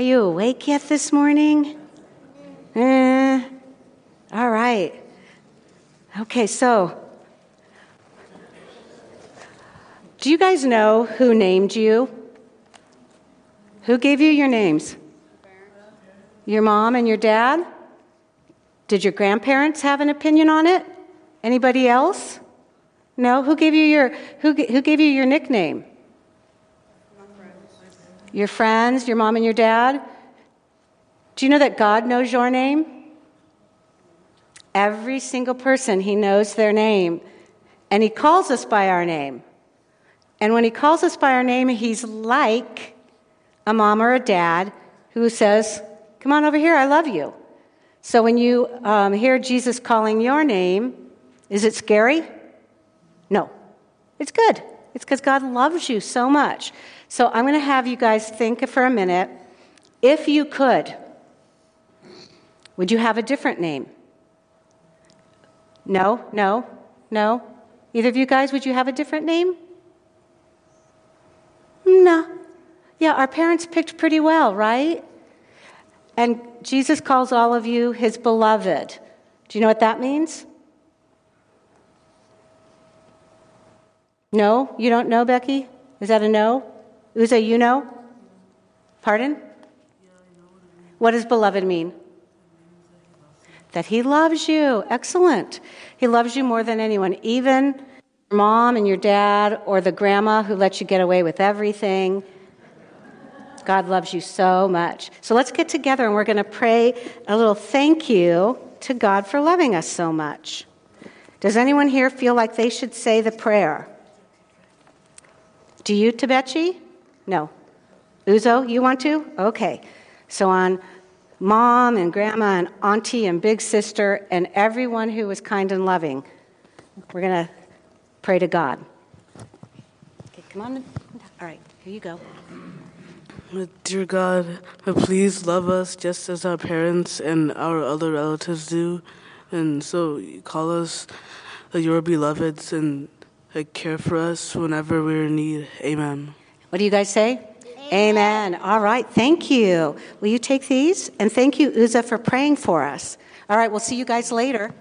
Are you awake yet this morning? All right. Okay, so do you guys know who named you? Who gave you your names? Your mom and your dad? Did your grandparents have an opinion on it? Anybody else? No? Who gave you your nickname? Your friends, your mom and your dad? Do you know that God knows your name? Every single person, he knows their name. And he calls us by our name. And when he calls us by our name, he's like a mom or a dad who says, come on over here, I love you. So when you hear Jesus calling your name, is it scary? No. It's good. It's because God loves you so much. So I'm going to have you guys think for a minute. If you could, would you have a different name? No? Either of you guys, would you have a different name? No. Yeah, our parents picked pretty well, right? And Jesus calls all of you his beloved. Do you know what that means? No? You don't know, Becky? Is that a no? Uza, you know? Pardon? What does beloved mean? That he loves you. Excellent. He loves you more than anyone, even your mom and your dad or the grandma who lets you get away with everything. God loves you so much. So let's get together and we're going to pray a little thank you to God for loving us so much. Does anyone here feel like they should say the prayer? Do you, Tabechi? No. Uzo, you want to? Okay. So on mom and grandma and auntie and big sister and everyone who was kind and loving, we're going to pray to God. Okay, come on. All right, here you go. Dear God, please love us just as our parents and our other relatives do. And so you call us your beloveds and care for us whenever we're in need. Amen. What do you guys say? Amen. All right, thank you. Will you take these? And thank you, Uza, for praying for us. All right, we'll see you guys later.